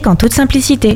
musique en toute simplicité.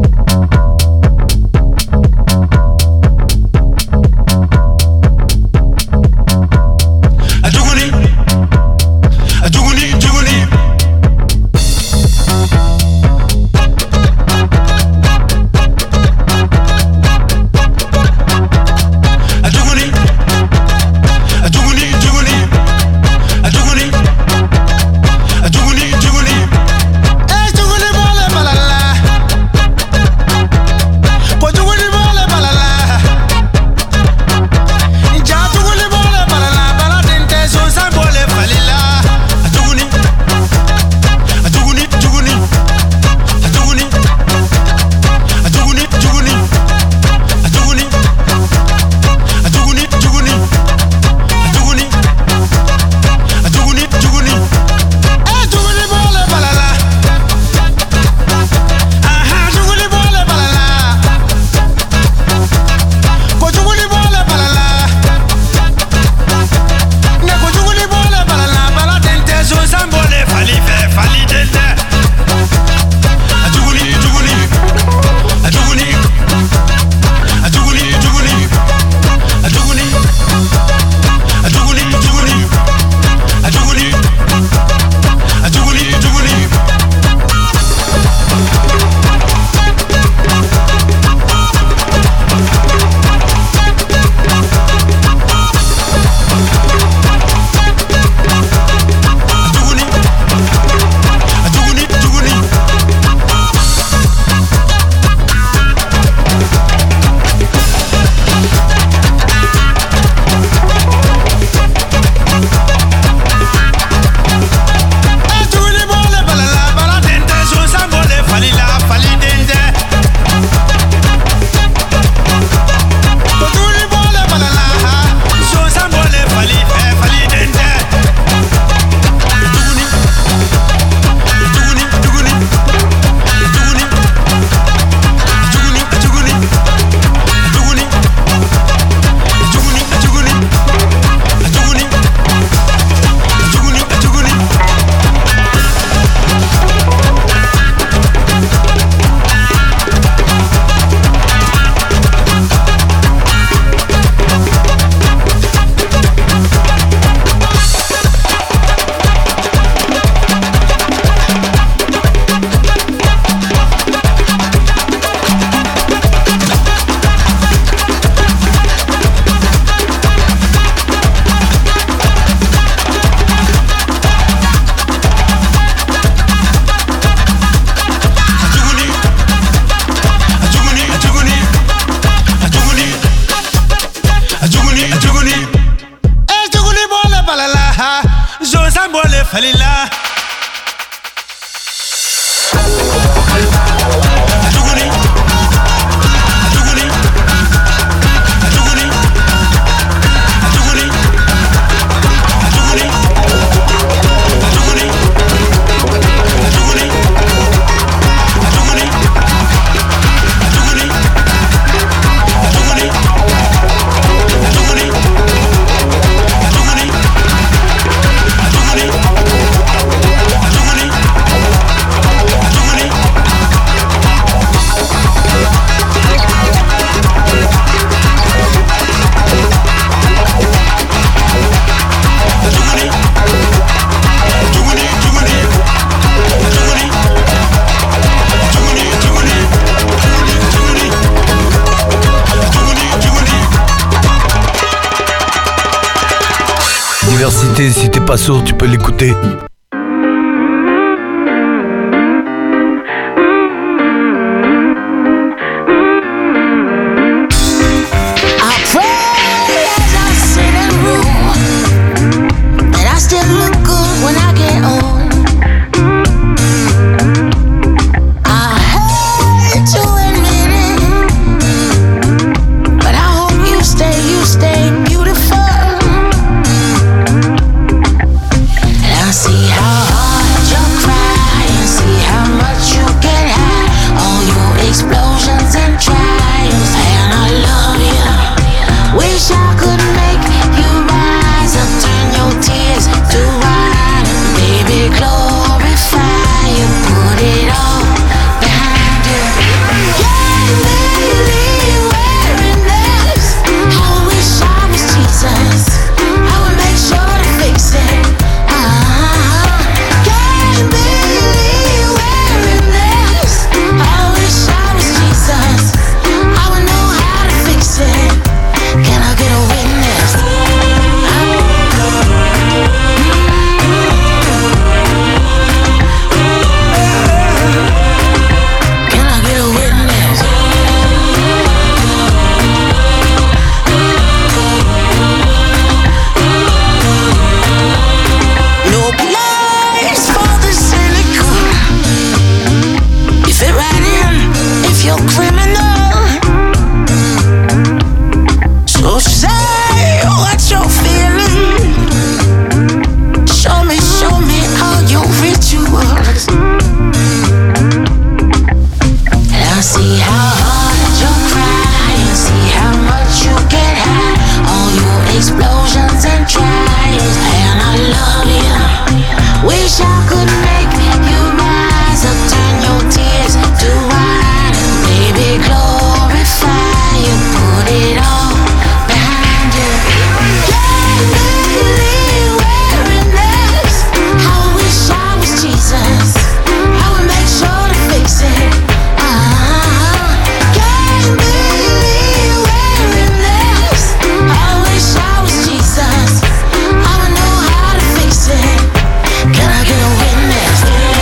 Si t'es pas sourd, tu peux l'écouter. See fit right in if you're criminal. So say what you're feeling. Show me all your rituals. And I'll see how hard you cry and see how much you get high. All your explosions and tries, and I love you. Wish I could make you rise up, turn your tears to wine, and baby glorify you, put it all behind you. Can't believe wearing this. I wish I was Jesus. I would make sure to fix it. Can't believe wearing this. I wish I was Jesus. I would know how to fix it. Can I get a witness?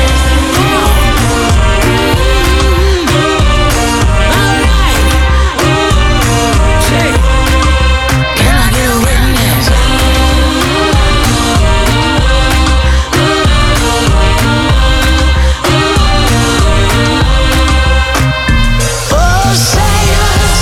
Alright. Can I get a witness? Oh, say us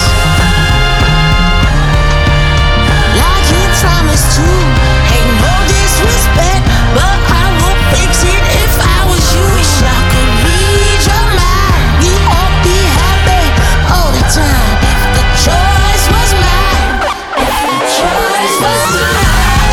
like you promised to. Ain't no disrespect, but I would fix it if I was you. Wish I could read your mind. We all be happy all the time if the choice was mine. If the choice was mine.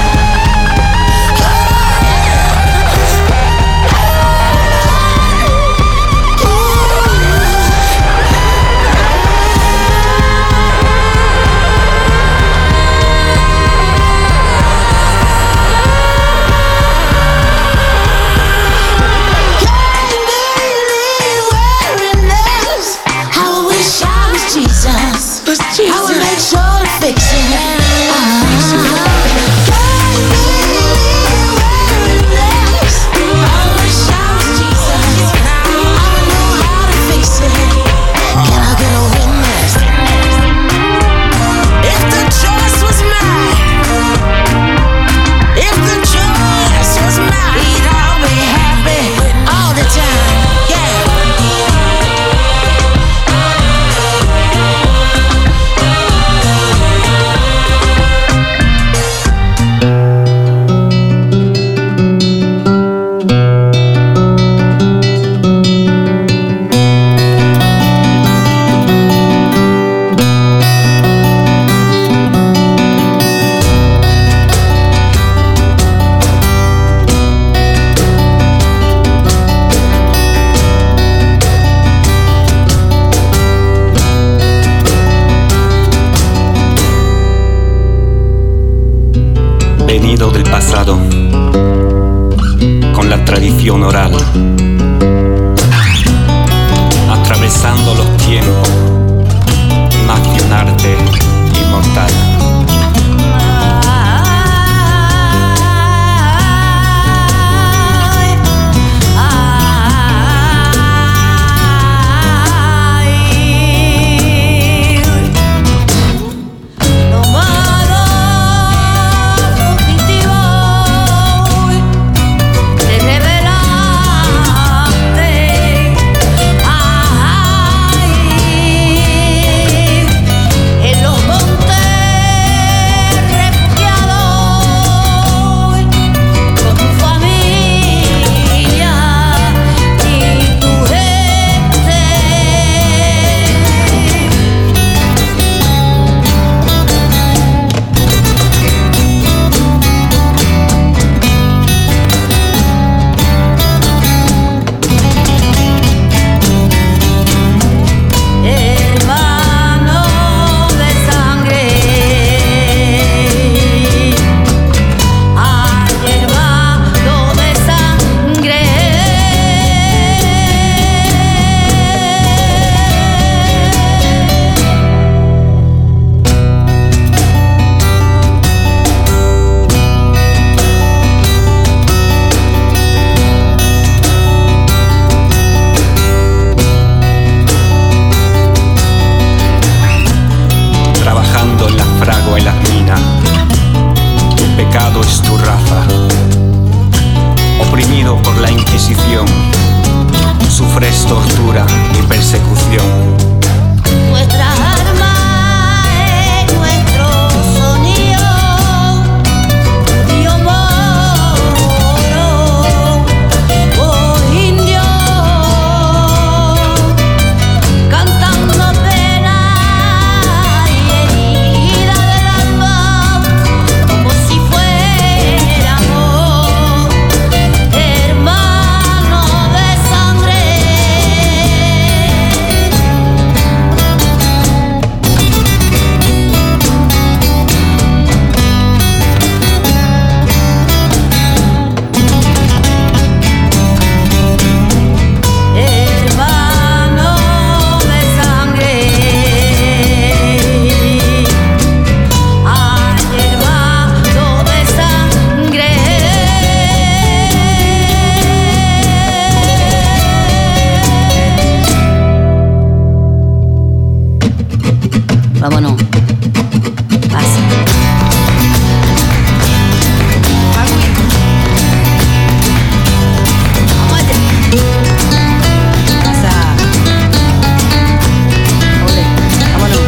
Can't believe wearing this. I wish I was Jesus. I would make sure to fix it. Can't believe wearing this. I wish I was Jesus. I would know how to fix it. Can I get a witness? If the choice was mine, if the choice was mine, we'd all be happy all the time. Yeah. Venido del pasado, con la tradición oral, atravesando los tiempos, más que un arte inmortal. Te revela canción. Nuestra arma es nuestro sonido. Yo moro, oh indio, cantando pena y herida del alma, como si fuéramos hermanos de sangre. Hermano de sangre, ay, hermano de sangre. Vámonos. Pasa. Vamos allá. Pasa. Ole, vámonos.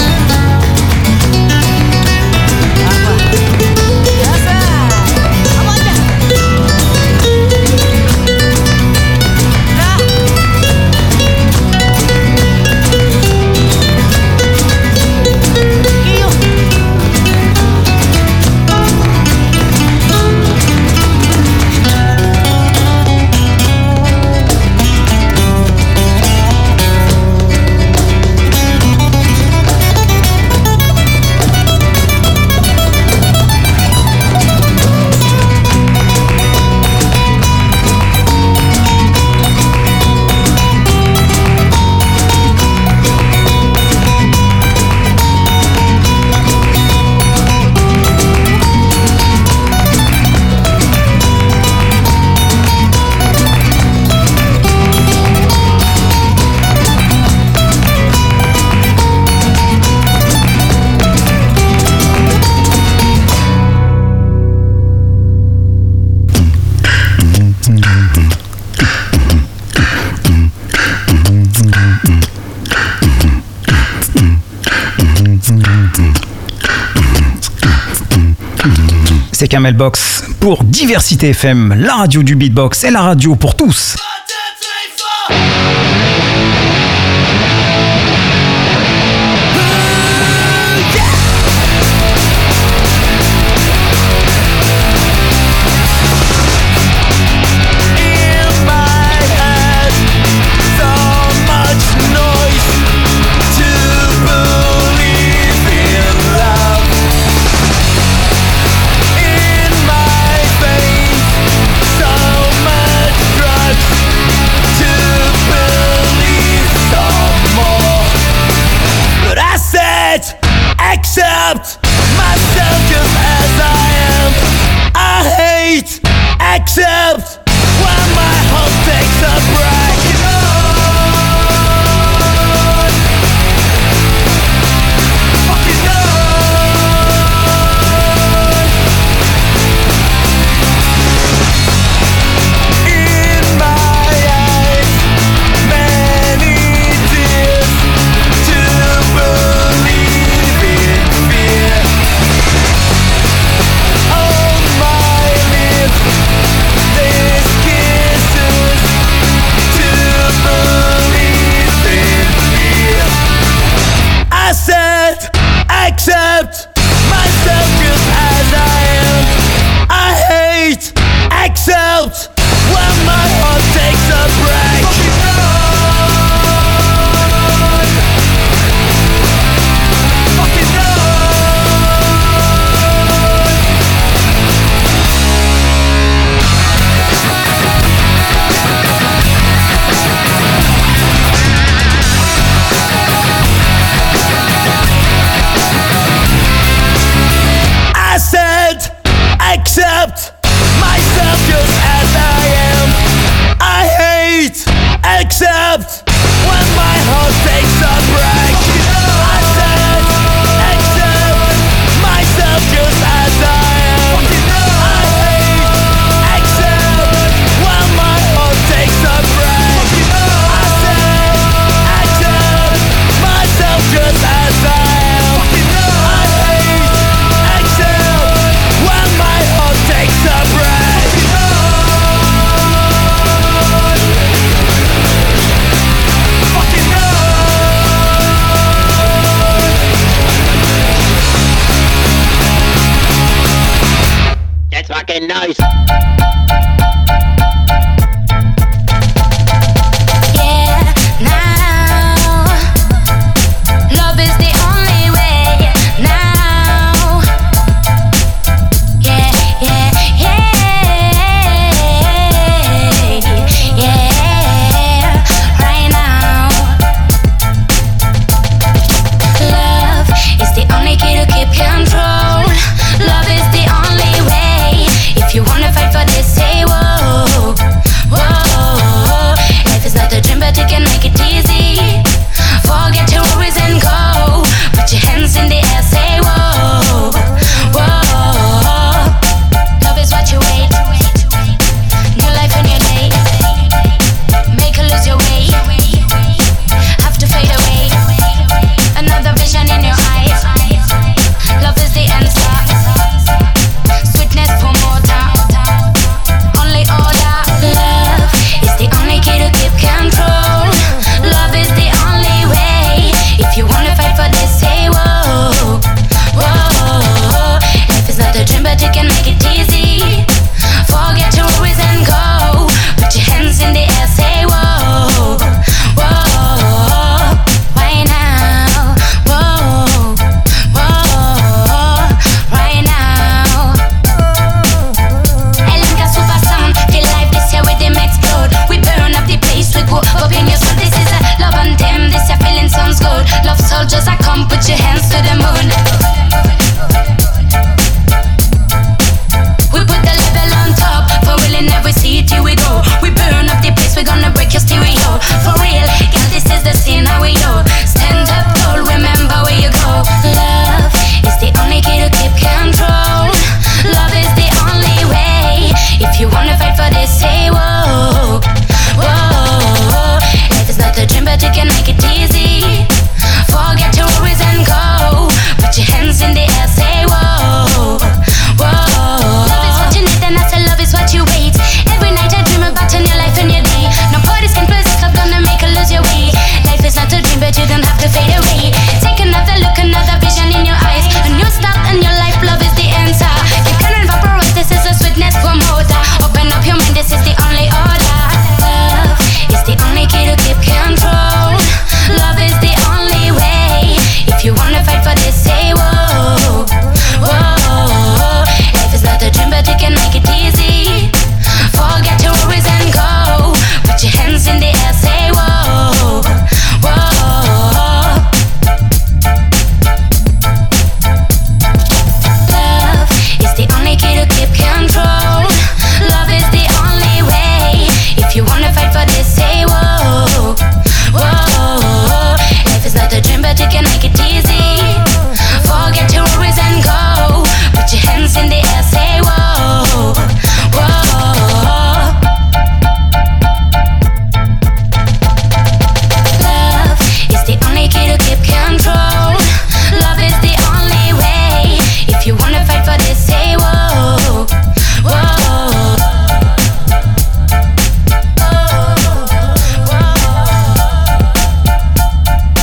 Agua. Pasa. Vamos allá. Ra. Guillo. C'est Kamel Box pour Diversité FM, la radio du beatbox et la radio pour tous. Accept myself just as I am. I hate, accept when my heart takes a break. Fucking in my eyes, many tears to believe in fear. On my lips, these kisses to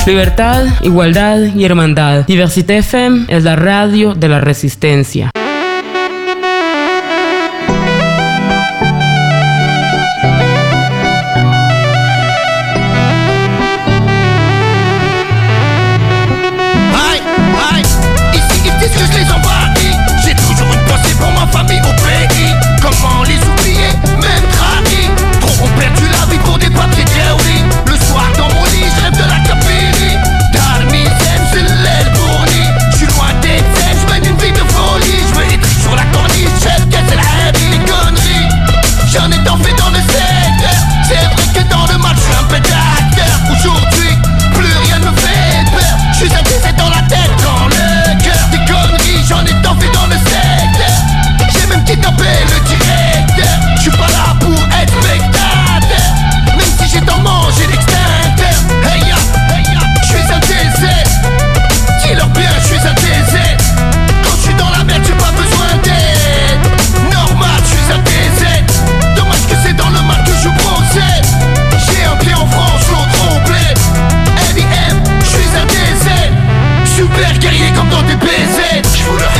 Libertad, igualdad y hermandad. Diversité FM es la radio de la resistencia. Comment les oublier, même trahis. Trop ont perdu la vie pour des papiers Gaudi. Le soir dans mon lit, je rêve de la Capiri. Darmi, c'est l'aile bournie. J'suis loin des têtes, j'mène une vie de folie. J'mets les trucs sur la corniche, chef, c'est la haine, les conneries. J'en ai tant fait dans le secteur. C'est vrai que dans le match, j'suis un peu d'acteur. Aujourd'hui, plus rien ne me fait peur. J'suis un décès dans la tête, dans le cœur. Des conneries, j'en ai tant fait dans le secteur. J'ai même kidnappé le directeur. J'suis pas là pour être spectateur. Même si j'ai tant mangé l'extincteur. Hey ya, j'suis un DZ. Dis-leur bien, j'suis un DZ. Quand j'suis dans la merde, j'ai pas besoin d'aide. Normal, j'suis un DZ. Dommage que c'est dans le mal que je procède. J'ai un pied en France, l'autre au blé. LIM, j'suis un DZ. Super guerrier comme dans des BZ. J'vous le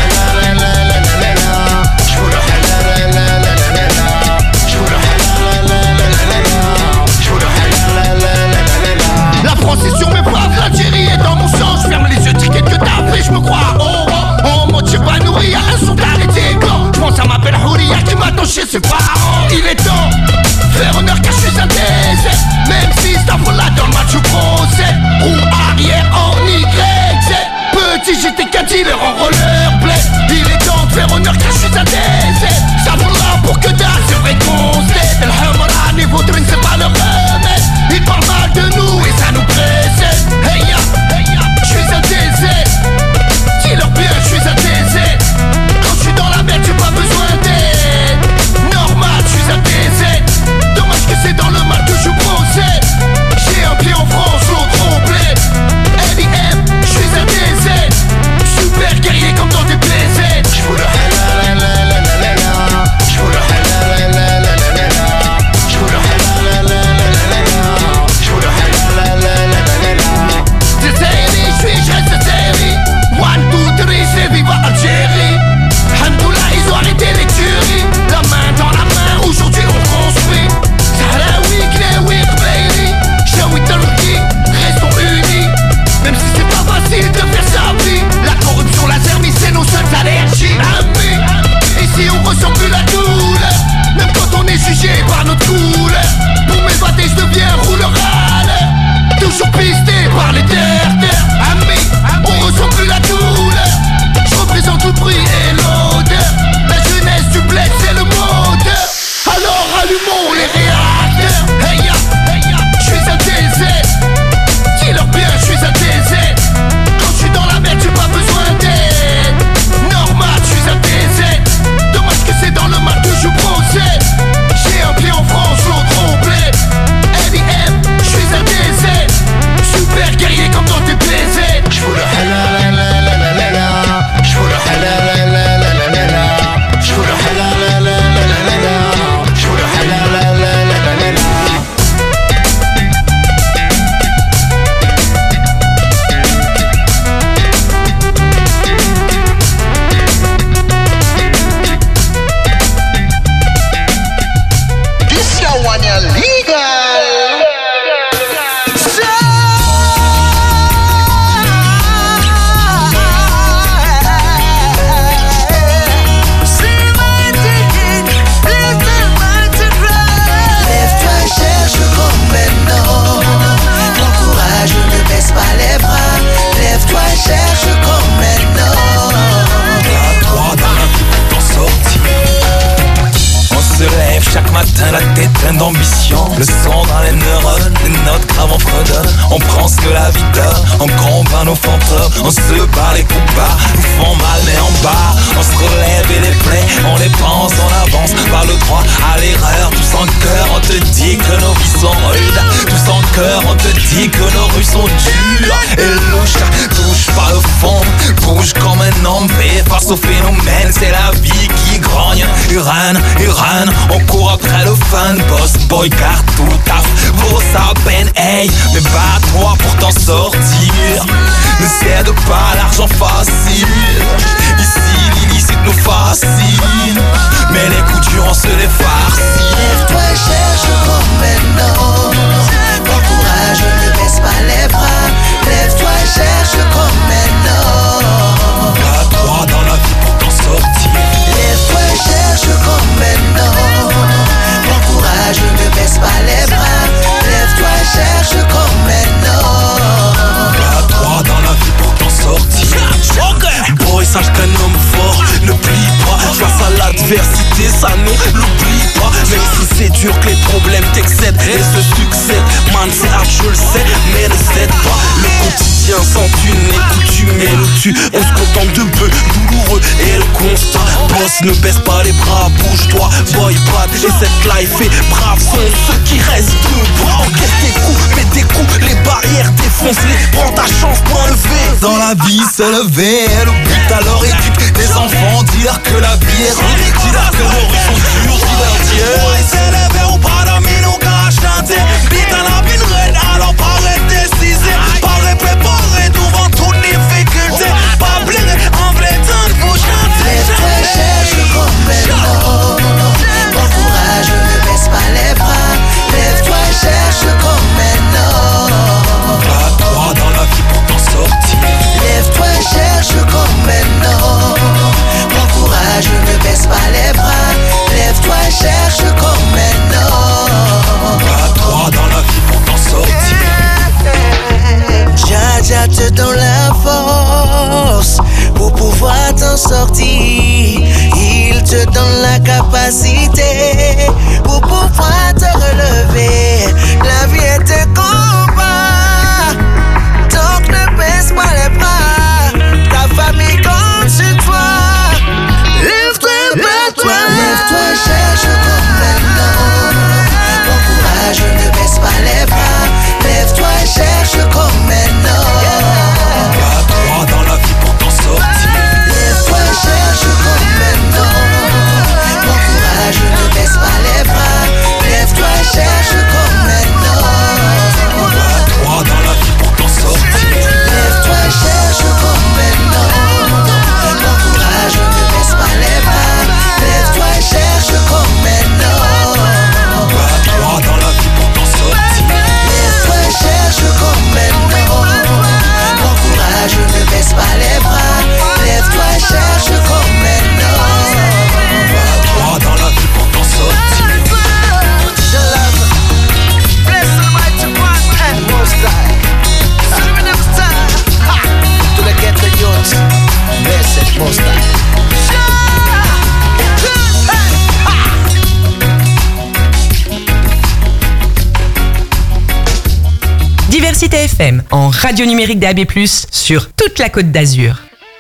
la France est sur mes bras, l'Algérie est dans mon sang. Je ferme les yeux, ticket que t'as fait, je me crois en mode Chibanouri, y'a un son d'arrêté blanc. Je pense à ma belle Houria qui m'attend chez ses parents. Il est temps, faire honneur car je suis un DZ. Même si c'est un là dans le match je procède. Roue arrière en YZ. Petit j'étais qu'un dealer en rollerblade. Il est temps de faire honneur car je suis un DZ. Ça vaut là pour que dalle, c'est vrai qu'on s'aide. Le Hamrani, votre c'est pas le remède. Il parle mal de nous et ça nous précède. Hey ya, j'suis un DZ. Dis-leur bien, j'suis un DZ. Quand j'suis dans la merde, j'ai pas besoin d'aide. Normal, j'suis un DZ. Dommage que c'est dans le mal que je procède. J'ai un pied en France, l'autre au blé. LIM, j'suis un DZ. Super guerrier comme dans des BZ. J'vous le j'vous le viva Algérie. Hamdoullah, ils ont arrêté les tueries. La main dans la main, aujourd'hui on construit. Sahraoui, Knaoui, Khmeiri, Chaoui, Talki, restons unis. Même si c'est pas facile de faire sa vie. La corruption, la zermie, c'est nos seules allergies. Amis, ici on ressent plus la douleur. Même quand on est jugé par notre couleur. Pour m'évader, je deviens rouleur à l'heure. Toujours pisté par les terres. Amis, on ressent plus la douleur. Je représente le bruit et l'odeur. La jeunesse du bled c'est le moteur. Alors allumons les réacteurs. Hey ya, j'suis un DZ. Dis-leur bien j'suis un DZ. Quand j'suis dans la merde j'ai pas besoin d'aide. Normal j'suis un DZ. Dommage que c'est dans le mal que je procède. J'ai un pied en France, l'autre au bled. LIM, j'suis un DZ. Super guerrier comme dans des BZ. J'vous le la tête pleine d'ambition. Le sang dans les neurones, les notes graves en fredonne. On prend ce que la vie donne, on combat nos fantômes. On se bat les coups bas, nous font mal mais en bas. On se relève et les plaies, on les pense, on avance. Par le droit à l'erreur, tous en cœur. On te dit que nos vies sont rudes, tous en cœur. On te dit que nos rues sont dures et louches. Touche pas le fond, bouge comme un homme. Et face au phénomène, c'est la vie qui grogne. Uran, on court après le fun. Boss, boy, car tout taf vaut sa peine. Hey, mais bats-toi pour t'en sortir. Ne cède pas à l'argent facile. Ici l'illicite nous fascine, mais les coups durs on se les farcit. Lève-toi et cherche comme maintenant. Prends courage, ne baisse pas les bras. Lève-toi et cherche comme maintenant. Bats-toi dans la vie pour t'en sortir. Lève-toi et cherche comme maintenant. Prends courage, ne baisse pas les bras. Lève-toi et cherche comme maintenant. Bats-toi dans la vie pour t'en sortir. Boy, sache qu'un homme fort ne plie pas face à l'adversité, ça ne l'oublie pas. Même si c'est dur que les problèmes t'excèdent et se succèdent. Man, c'est hard, je le sais, mais ne cède pas. Le quotidien sans une coutume nous tue. On se contente de peu douloureux et le constat. Boss, ne baisse pas les bras, bouge-toi, boy, bad. Et cette life est brave, sont ceux qui restent debout. Encaisse tes coups, mets des coups, les barrières défonce-les. Prends ta chance, point levé. Dans la vie, se lever, le but alors éduque des enfants. Dis-leur que la vie est rude, dis-leur que l'horizon dure, dis-leur Dieu. Ouais, c'est levé ou pas dormir, nous qu'à chanter. Bite dans la vie, red, alors paraît décisé. Paraît préparé devant toutes les difficultés. Pas blindé, en vrai temps pour chanter. Lève-toi et cherche comme maintenant. Prends courage, ne baisse pas les bras. Lève-toi et cherche comme maintenant. Bats-toi dans la vie pour t'en sortir. Lève-toi et cherche comme maintenant. Prends courage, ne baisse pas les bras. Lève-toi et cherche comme maintenant. Bats-toi dans la vie pour t'en sortir. Jaja te donne la force pour pouvoir t'en sortir. Il te donne la capacité pour pouvoir te relever. La vie est un combat, donc ne baisse pas les bras. Ta famille compte sur toi. Lève-toi et bats-toi. Lève-toi et cherche comme maintenant. Prends courage, ne baisse pas les bras. Lève-toi et cherche comme maintenant. Bats-toi dans la vie pour t'en sortir. Lève-toi et cherche comme maintenant. Prends courage, ne baisse pas les bras. Lève-toi et cherche comme maintenant. Bats-toi dans la vie pour t'en sortir. Lève-toi et cherche comme maintenant. Prends courage, ne baisse pas les bras. Lève-toi et cherche comme maintenant. Bats-toi dans la vie pour t'en sortir. Lève-toi et cherche comme maintenant. Prends courage, ne baisse pas les bras. Lève-toi et cherche comme maintenant. Bats-toi dans la vie pour t'en sortir. Bless the mighty one and most high. Swimming in the time. To the get the youth. Bless it most high. Diversité FM en radio numérique DAB+, sur toute la Côte d'Azur.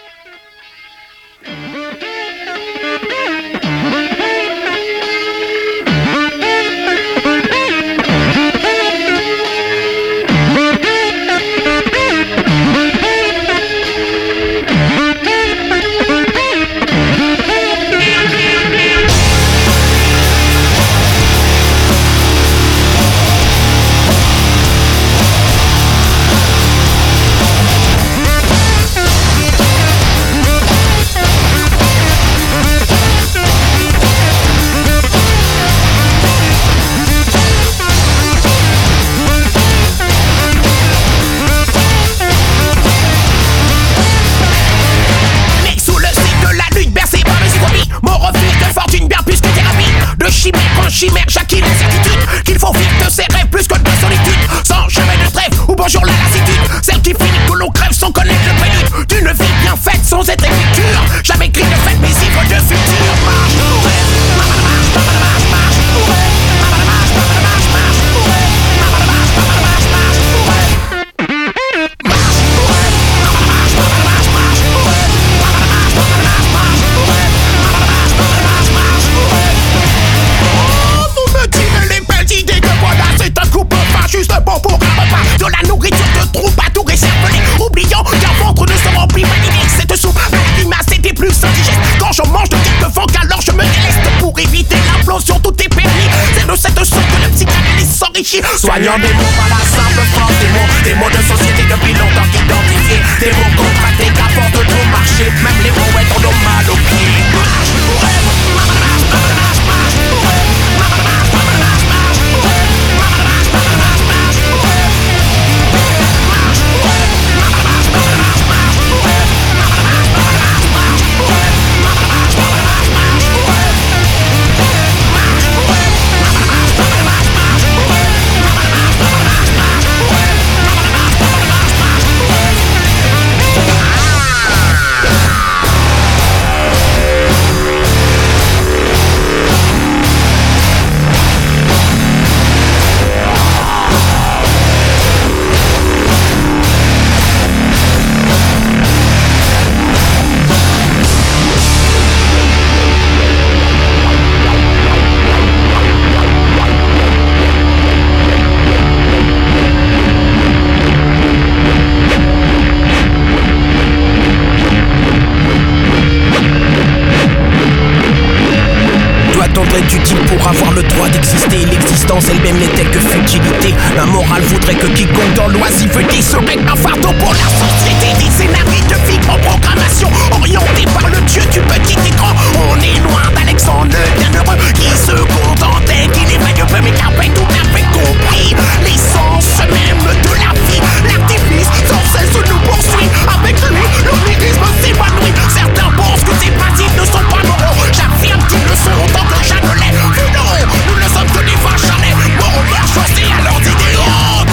Chimère, j'acquis l'incertitude qu'il faut vivre de ses rêves plus que de solitude. Sans jamais de trêve ou bonjour la lassitude. Celle qui finit que l'on crève sans connaître le prélude d'une vie bien faite sans être écriture. Jamais écrit de fête mais ivre de futur. Marche, marche, marche, juste bon pour un repas, de la nourriture de troupe à tout récervelé. Oubliant qu'un ventre ne se remplit pas d'idées. Cette soupe à la grimace était plus indigeste. Quand je mange de quelques vents, alors je me déleste. Pour éviter l'implosion, tout est permis. C'est de cette sorte que le psychanalyste s'enrichit. Soignant des mots par la simple force des mots de société sens elle-même n'était que futilité. La morale voudrait que quiconque dans l'oisiveté serait un fardeau pour la société. Des scénarios de vie en programmation orientés par le dieu du petit écran. On est loin d'Alexandre le Bienheureux qui se contentait qu'il éveille peu mais qu'avait tout à fait compris l'essence même de la vie. L'artifice sans cesse nous poursuit. Avec lui, l'onirisme s'évanouit. Certains pensent que ces principes ne sont pas moraux. J'affirme qu'ils le sont autant que Jeanne l'est. Non, nous ne sommes que des vaches à lait. Bon, on doit choisir à leurs idéaux.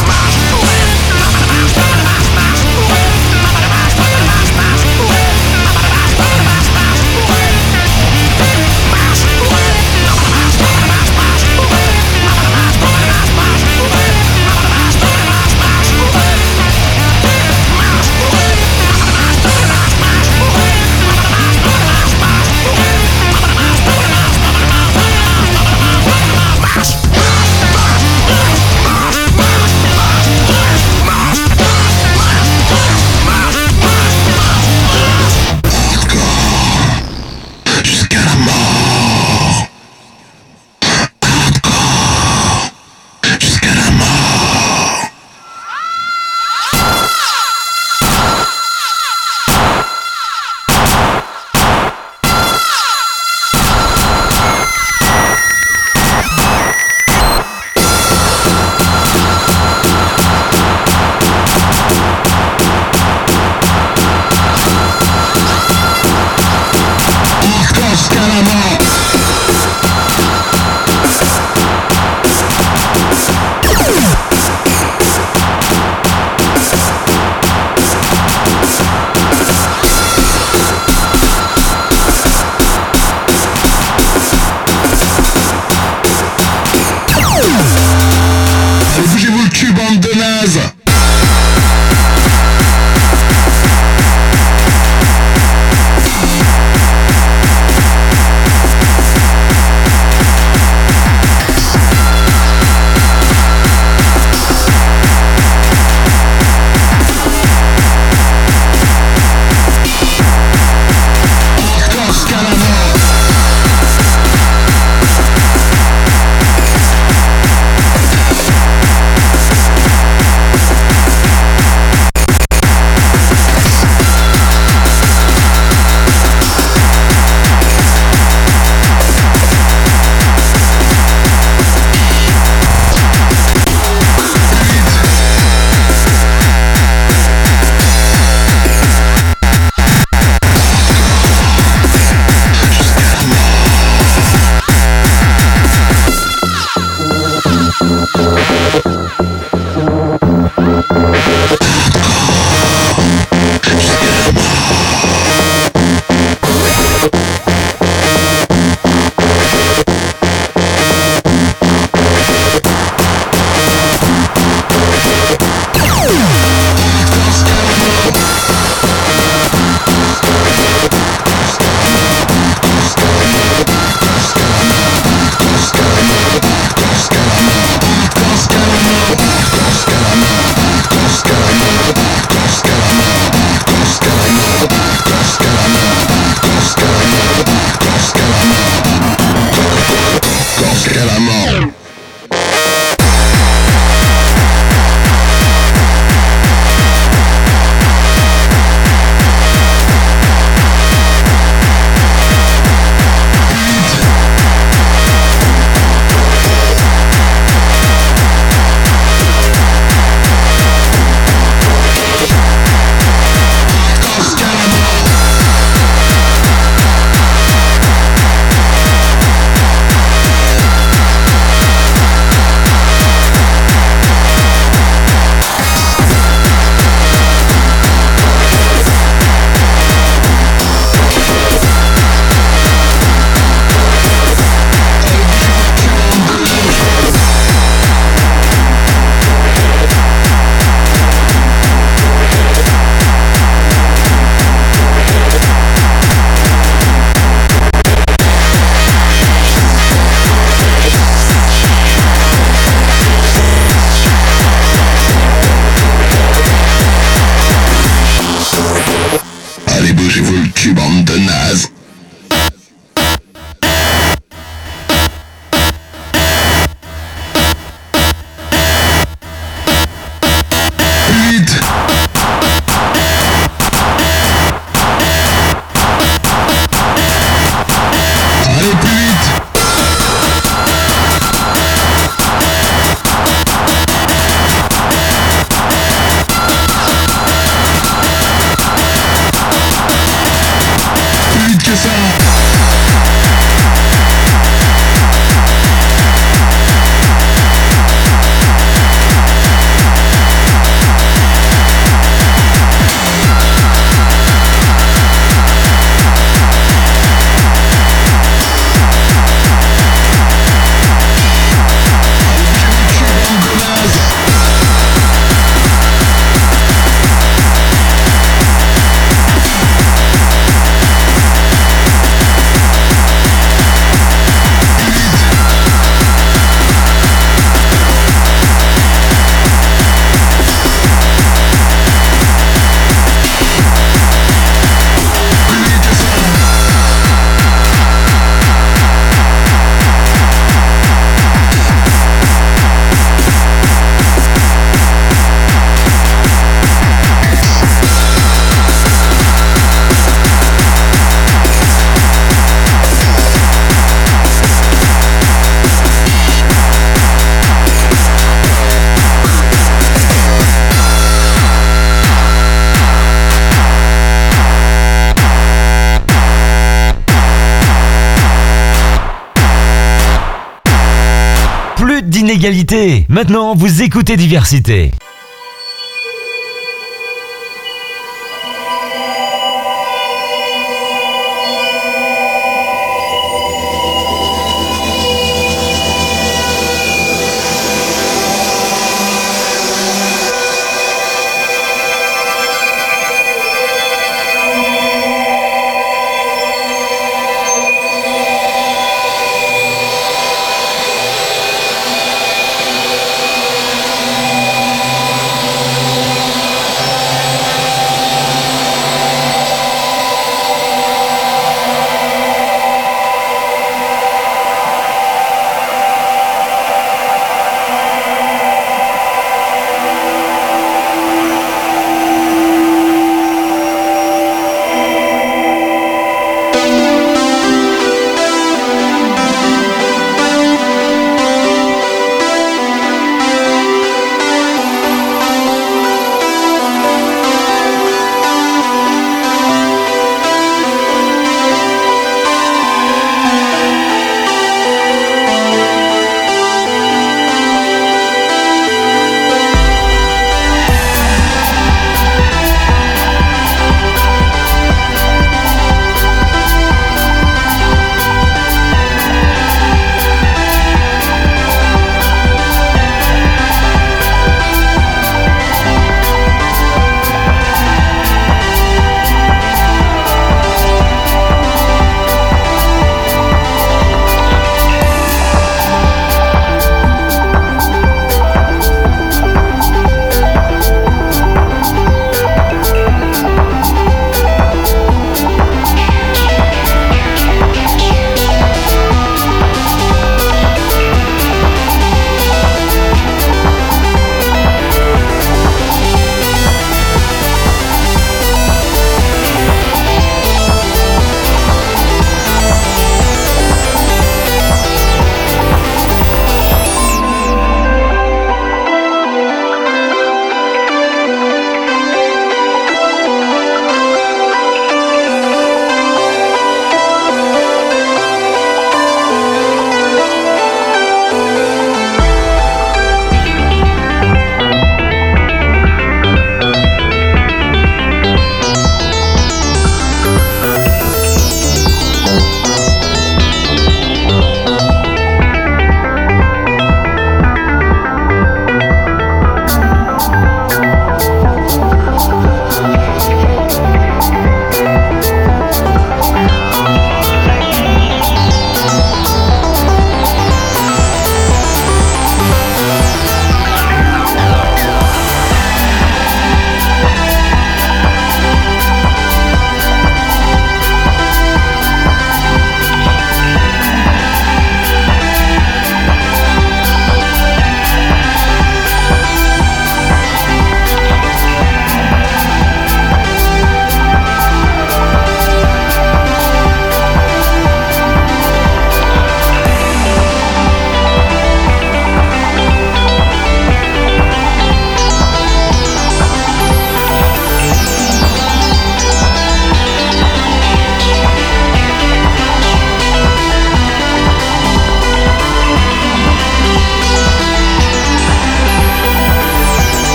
égalité. Maintenant, vous écoutez Diversité.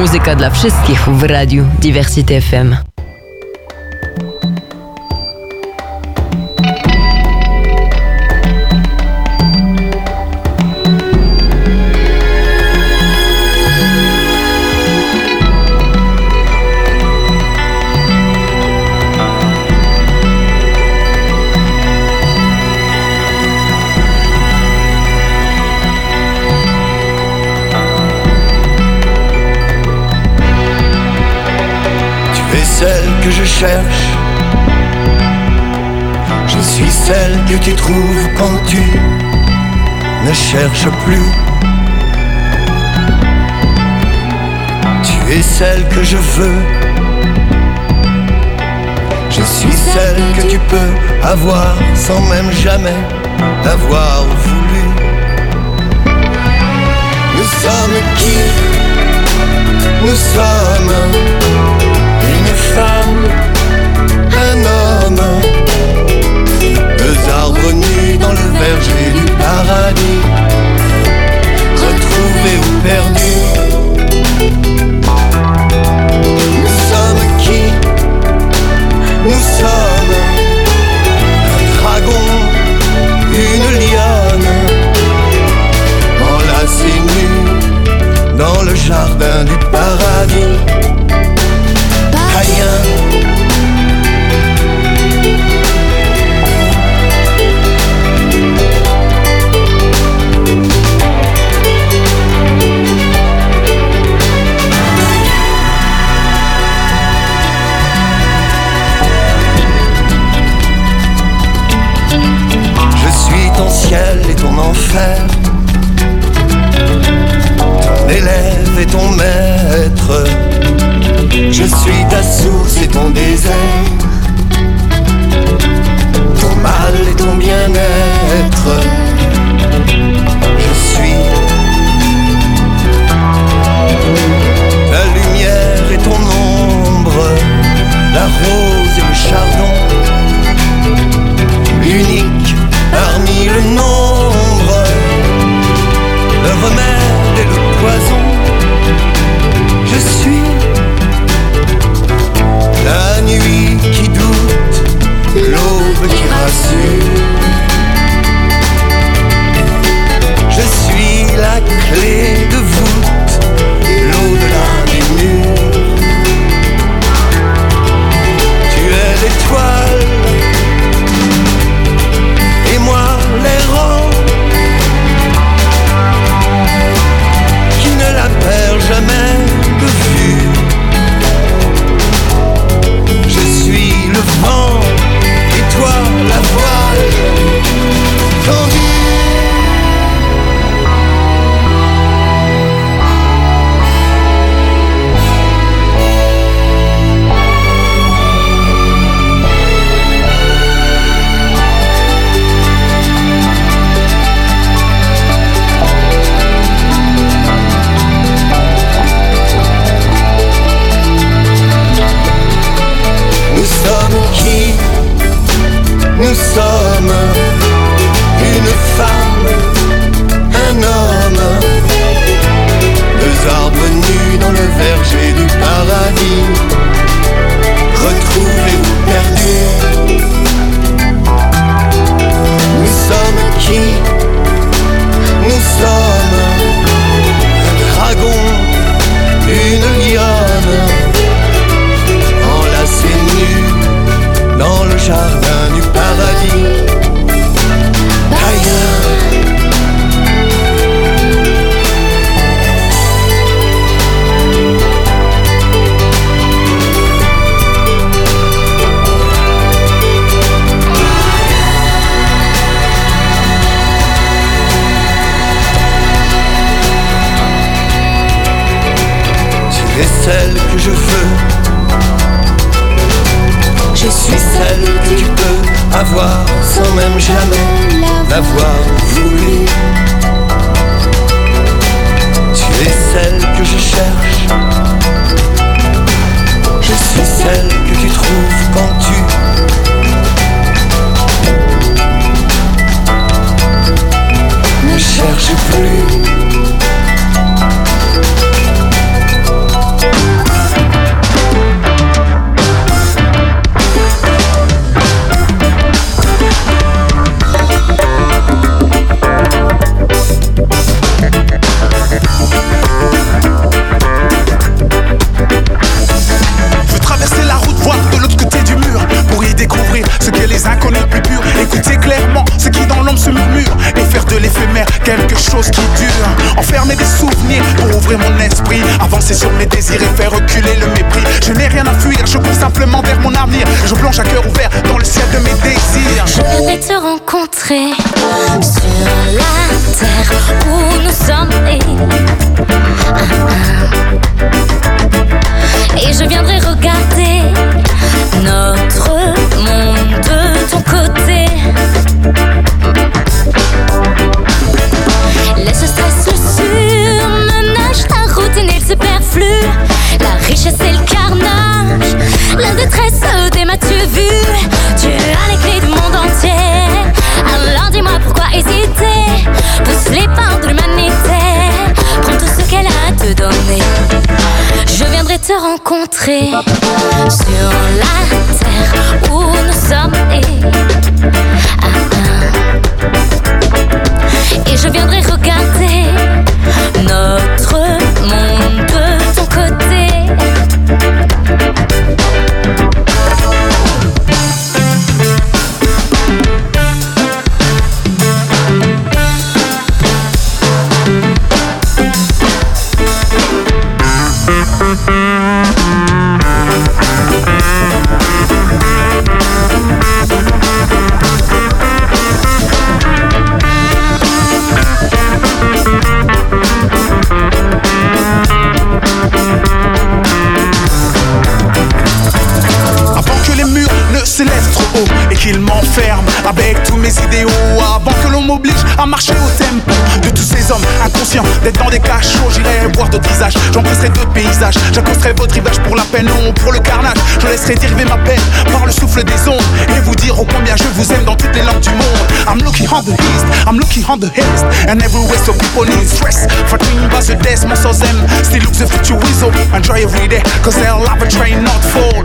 Muzyka dla wszystkich w radiu Diversity FM. Celle que je cherche, je suis celle que tu trouves quand tu ne cherches plus. Tu es celle que je veux, je suis celle que tu peux avoir sans même jamais l'avoir voulu. Nous sommes qui? Nous sommes une femme, un homme, deux arbres nus dans le verger du paradis, retrouvés ou perdus. Nous sommes qui? Nous sommes un dragon, une lionne, enlacés nus dans le jardin du paradis. Rien. Je suis ton ciel et ton enfer, ton élève et ton maître. Je suis ta source et ton désert, ton mal et ton bien-être. Je suis ta lumière et ton ombre, la rose et le chardon, unique parmi le nombre, le remède et le poison. Je suis la nuit qui doute, l'aube qui rassure. Je suis la clé de voûte, l'au-delà des murs. Tu es l'étoile, et moi l'errant, qui ne la perd jamais de vue. Je suis le vent et toi la voile tendue. Nous sommes qui? Nous sommes une femme, un homme, deux arbres nus dans le verger du paradis, retrouvés ou perdus. Nous sommes qui? Nous sommes un dragon, une lionne, enlacés nus dans le jardin du paradis. Ailleurs. Tu es celle que je veux, je suis celle que tu peux avoir sans même jamais l'avoir voulu. Tu es celle que je cherche, je suis celle que tu trouves quand tu ne cherches plus. découvrir ce qu'est les inconnus plus purs. Écouter clairement ce qui dans l'ombre se murmure et faire de l'éphémère quelque chose qui dure. Enfermer des souvenirs pour ouvrir mon esprit, avancer sur mes désirs et faire reculer le mépris. Je n'ai rien à fuir, je cours simplement vers mon avenir. Je plonge à cœur ouvert dans le ciel de mes désirs. Je viendrai te rencontrer sur la terre où nous sommes nés. Et je viendrai regarder notre monde de ton côté. Laisse le stress, le surmenage, la routine et le superflu, la richesse et le carnage, la détresse des m'as-tu vu. Tu as les clés du monde entier, alors dis-moi pourquoi hésiter. Pousse les portes de l'humanité, prends tout ce qu'elle a à te donner. Je viendrai te rencontrer sur la terre où nous sommes nés. Et je viendrai regarder notre monde de ton côté. Et qu'il m'enferme avec tous mes idéaux, avant que l'on m'oblige à marcher au tempo de tous ces hommes inconscients d'être dans des cachots. J'irai voir d'autres visages, j'embrasserai d'autres paysages, j'accosterai votre rivage pour la peine, non pour le carnage. Je laisserai dériver ma peine par le souffle des ondes et vous dire oh combien je vous aime dans toutes les langues du monde. I'm looking on the east, I'm looking on the east, and everywhere so people need stress. Fighting by the death, most of them still look the future with hope. Enjoy every day, cause they'll have a train not fall.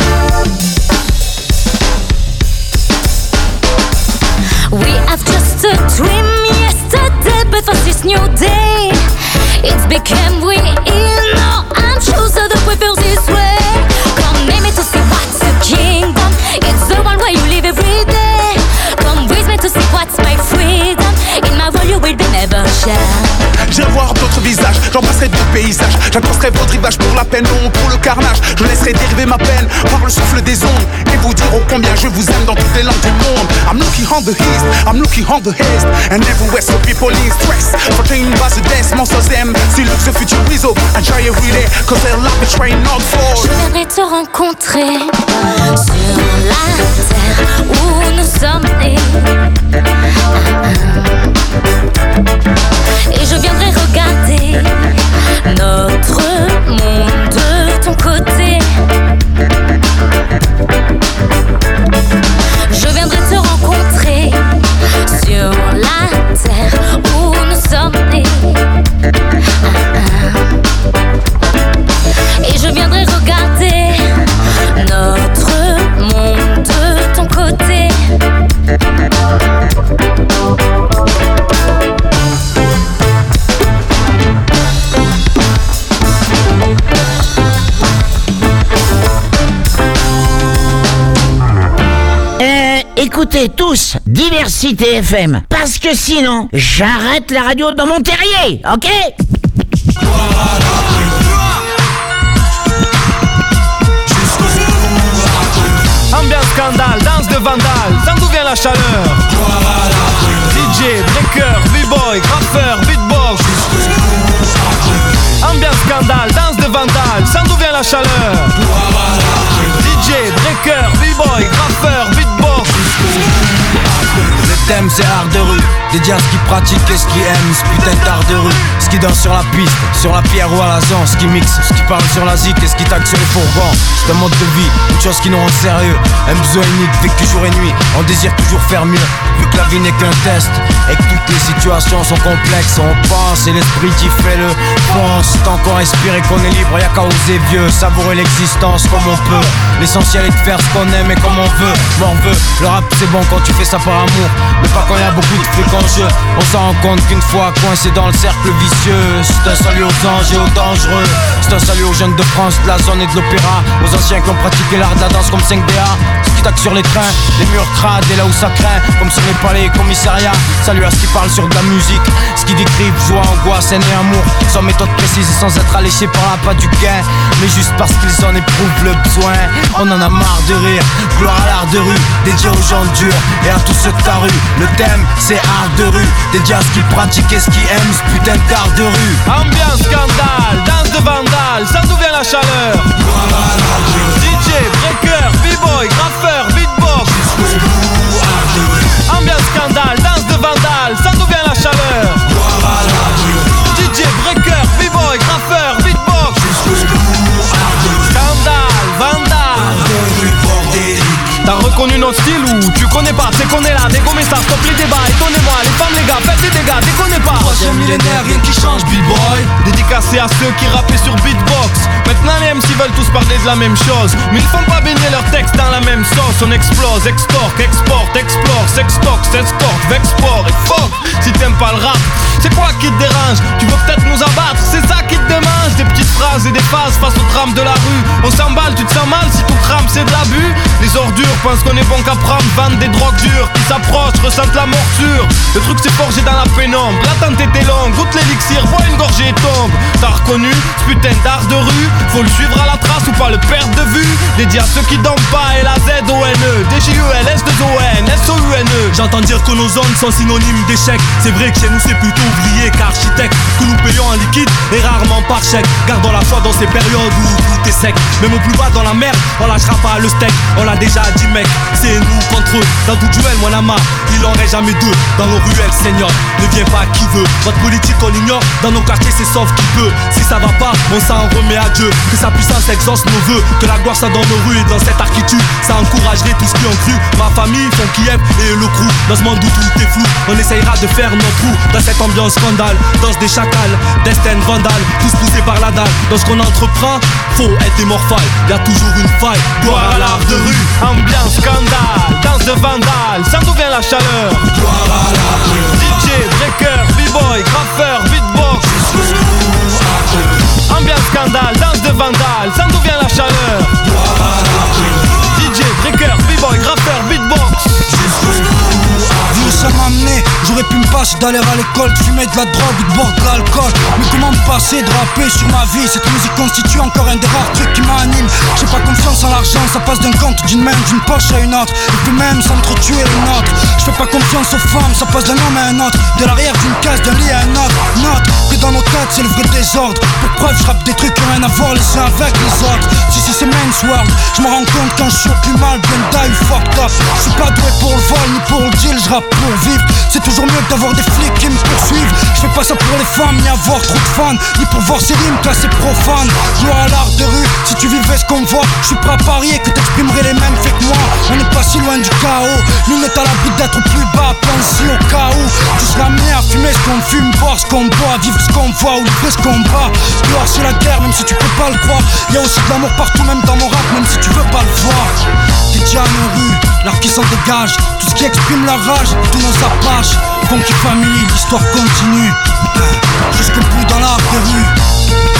We have just a dream yesterday, but for this new day, it's became real. No, I'm sure so that we feel this way. Come name me to see what's the kingdom. It's the one where you live every day. Come with me to see what's my freedom. In my world you will be never share. J'irai voir d'autres visages, j'embrasserai d'autres paysages, j'accosterai votre rivage pour la peine, non pour le carnage. Je laisserai dériver ma peine par le souffle des ondes et vous dire oh combien je vous aime dans toutes les langues du monde. I'm looking on the east, I'm looking on the east, and everywhere so people in stress. Fighting by the death, most of them still look the future with hope. Enjoy every day, cause they'll have a train not fall. Je viendrai te rencontrer sur la terre où nous sommes nés. Et je viendrai regarder notre monde de ton côté. Je viendrai te rencontrer sur la terre où nous sommes nés. Et je viendrai regarder notre monde de ton côté. Écoutez tous Diversité FM, parce que sinon, j'arrête la radio dans mon terrier, ok? Ambiance scandale, danse de vandale, sans d'où vient la chaleur? DJ, breaker, b-boy, graffeur, beatbox. Ambiance scandale, danse de vandale, sans d'où vient la chaleur? DJ, breaker, b-boy, graffeur, beatbox. Le thème c'est art de rue, dédié à ce qui pratique et ce qui aime ce putain d'art de rue. Ce qui danse sur la piste, sur la pierre ou à la zone, ce qui mixe, ce qui parle sur la zik et ce qui taxe sur les fourgons. C'est un mode de vie, une chose qui nous rend sérieux. Un besoin unique, vécu jour et nuit, on désire toujours faire mieux. Vu que la vie n'est qu'un test et que toutes les situations sont complexes, on pense et l'esprit qui fait le pense. Tant qu'on respire et qu'on est libre, y'a qu'à oser vieux, savourer l'existence comme on peut. L'essentiel est de faire ce qu'on aime et comme on veut. M'en veut, le rap c'est bon quand tu fais ça par amour, mais pas quand y'a beaucoup de fric en jeu. On s'en rend compte qu'une fois coincé dans le cercle vicieux, c'est un salut aux anges et aux dangereux. C'est un salut aux jeunes de France, de la zone et de l'opéra, aux anciens qui ont pratiqué l'art de la danse comme 5DA. Ce qui stack sur les trains, les murs crades et là où ça craint, comme sur les palais et commissariats. Salut à ce qui parle sur de la musique, ce qui décrit joie, angoisse, haine et amour, sans méthode précise et sans être alléché par la patte du gain, mais juste parce qu'ils en éprouvent le besoin. On en a marre de rire, gloire à l'art de rue, dédié aux gens durs et à tous ceux de ta rue. Le thème c'est art de rue, dédié à ce qui pratique et ce qui aime ce putain d'art de rue. Ambiance scandale, danse de vandale, ça d'où vient la chaleur. DJ, breaker, b-boy, graffeur, beatbox. Ambiance scandale, danse de vandale, ça d'où vient la chaleur. DJ, breaker, b-boy, graffeur, beatbox. Scandale, vandale. T'as reconnu notre style ou tu connais pas? C'est qu'on est là, dégommez ça, stop les débats, étonnez-moi, les femmes les gars, faites des dégâts, déconnez pas. Troisième millénaire, rien qui change, b-boy. Dédicacé à ceux qui rappaient sur beatbox. Maintenant les MC veulent tous parler de la même chose, mais ils font pas baigner leurs textes dans la même sauce. On explose, extorque, exporte, explore, sextoque, s'escorte, vexport et fuck. Si t'aimes pas le rap, c'est quoi qui te dérange? Tu veux peut-être nous abattre, c'est ça qui te démange. Des petites phrases et des phases face au drame de la rue. On s'emballe, tu te sens mal si tout crame, c'est de l'abus. Les ordures pensent qu'on est bon qu'à prendre, vendent des drogues dures qui s'approchent, ressentent la morsure. Le truc c'est forgé dans la pénombre, l'attente était longue, goûte l'élixir, bois une gorgée et tombe. T'as reconnu ce putain d'art de rue? Faut le suivre à la trace ou pas le perdre de vue. Dédié à ceux qui dorment pas, L-A-Z-O-N-E, D-J-E-L-S-2-O-N, S-O-U-N-E. J'entends dire que nos zones sont synonymes d'échec. C'est vrai que chez nous c'est plutôt ouvrier qu'architecte, que nous payons en liquide et rarement par chèque. Gardons la foi dans ces périodes où tout est sec. Même au plus bas dans la merde, on lâchera pas le steak. On l'a déjà dit mec, c'est nous contre eux. Dans tout duel, moi la marre, il en reste jamais deux. Dans nos ruelles, seigneur, ne viens pas qui veut. Votre politique on ignore, dans nos quartiers c'est sauf qui peut. Si ça va pas, on s'en remet à Dieu. Que sa puissance exauce nos vœux, que la gloire soit dans nos rues et dans cette architecture. Ça encouragerait tout ce qui ont cru. Ma famille, font Kiev et le crew. Dans ce monde où tout est flou, on essayera de faire notre trou. Dans cette ambiance scandale, danse des chacals, destin vandale, tous poussés par la dalle. Dans ce qu'on entreprend, faut être immortal. Y'a toujours une faille, gloire à l'art de rue. Ambiance scandale, danse de vandale, ça d'où vient la chaleur. DJ, breaker, b-boy, graffeur, beatbox. Ambiance scandale, danse de vandale, ça d'où vient la chaleur. DJ, breaker, b-boy, graffeur, beatbox. Vous ça m'a amené, j'aurais pu me passer d'aller à l'école, de fumer de la drogue, de boire de l'alcool. Mais comment me passer de rapper sur ma vie? Cette musique constitue encore un des rares trucs qui m'anime. J'ai pas confiance en l'argent, ça passe d'un compte, d'une main, d'une poche à une autre. Et puis même s'entretuer les notes. Je fais pas confiance aux femmes, ça passe d'un homme à un autre, de l'arrière d'une case, d'un lit à un autre. Note que dans nos têtes c'est le vrai désordre. Pour preuve je rappe des trucs qui ont rien à voir les uns avec les autres. Si c'est Men's World, je me rends compte quand je suis au plus mal, bien die ou fucked up. Je suis pas doué pour le vol ni pour le deal, je rappe pour vivre. C'est toujours mieux que d'avoir des flics qui me poursuivent. Je fais pas ça pour les femmes, ni avoir trop de fans, ni pour voir ces rimes classées profanes. Gloire à l'art de rue, si tu vivais ce qu'on voit, je suis prêt à parier que t'exprimerais les mêmes faits que moi. On n'est pas si loin du chaos, nous n'est à l'abri d'être plus bas, pense au cas où. Tu seras amené à fumer ce qu'on fume, boire ce qu'on boit, vivre ce qu'on voit ou livrer ce qu'on bat. Gloire c'est la guerre, même si tu peux pas le croire. Y'a aussi de l'amour partout, même dans mon rap, même si tu veux pas le voir. Dédié à nos rues, l'art qui s'en dégage, tout ce qui exprime la rage, tous nos apaches. Funky family, l'histoire continue jusqu'au bout dans l'art de rue.